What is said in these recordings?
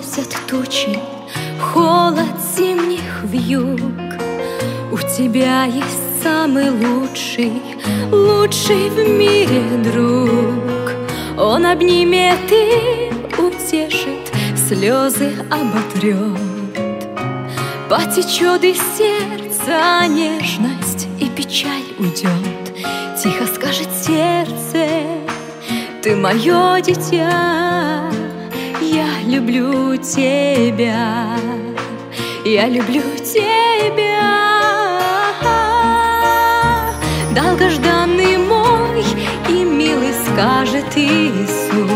уносят тучи, холод зимних вьюг. У тебя есть самый лучший, лучший в мире друг. Он обнимет и утешит, слезы оботрет. Потечет из сердца нежность, и печаль уйдет. Тихо скажет сердце: ты мое дитя, я люблю тебя, я люблю тебя. Долгожданный мой и милый, скажет Иисус: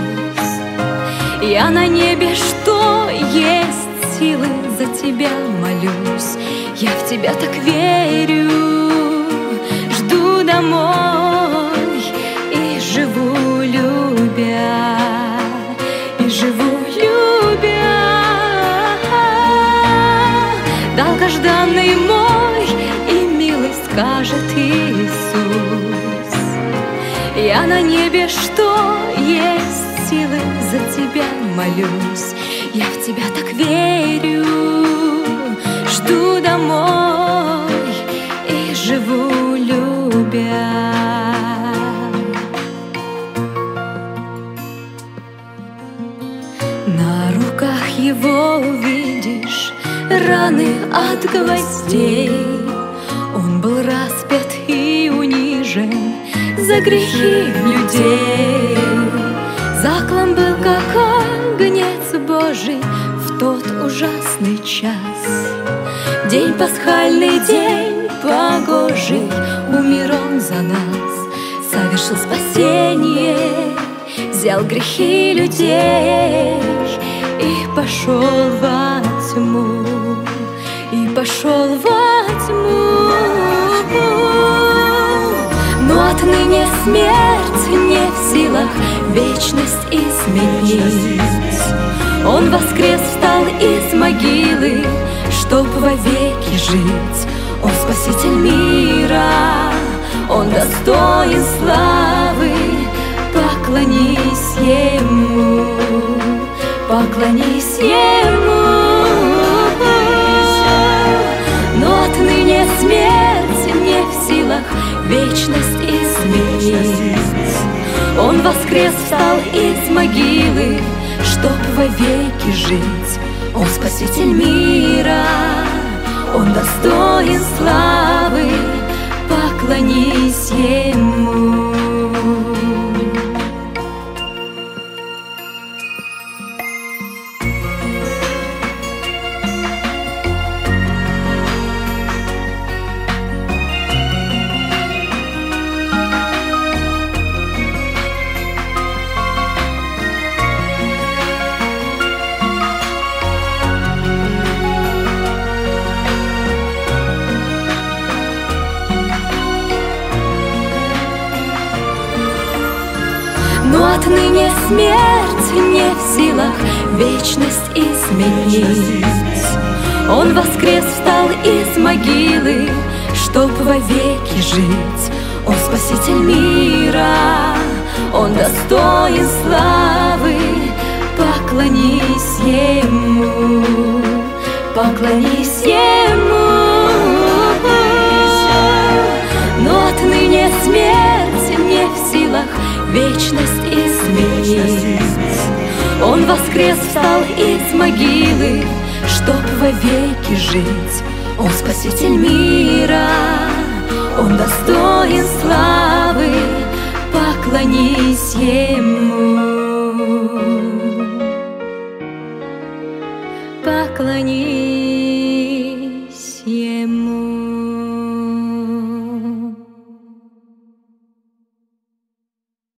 я на небе, что есть силы, за тебя молюсь. Я в тебя так верю, жду домой и живу любя, и живу любя. Долгожданный мой и милый, скажет Иисус: я на небе, что есть силы, за тебя молюсь. Я в тебя так верю, жду домой и живу любя. На руках его увидишь раны от гвоздей. Он был распят и унижен за грехи людей. Заклан был, как агнец Божий, в тот ужасный час. День пасхальный, день погожий, умер он за нас, совершил спасение, взял грехи людей и пошел во тьму, и пошел во тьму. Но отныне смерть не в силах вечность изменить. Он воскрес, встал из могилы, чтоб вовеки жить. Он спаситель мира, он достоин славы. Поклонись ему, поклонись ему. Но отныне смерть не в силах вечность изменить. Он воскрес, встал из могилы, чтоб вовеки жить. Он спаситель мира, он достоин славы. Поклонись ему. Но отныне смерть не в силах вечность изменить. Он воскрес, встал из могилы, чтоб вовеки жить. Он спаситель мира, он достоин славы. Поклонись ему, поклонись ему. Но отныне смерть не в силах вечность изменить. Он воскрес, встал из могилы, чтоб вовеки жить. Он спаситель мира, он достоин славы. Поклонись ему, поклонись.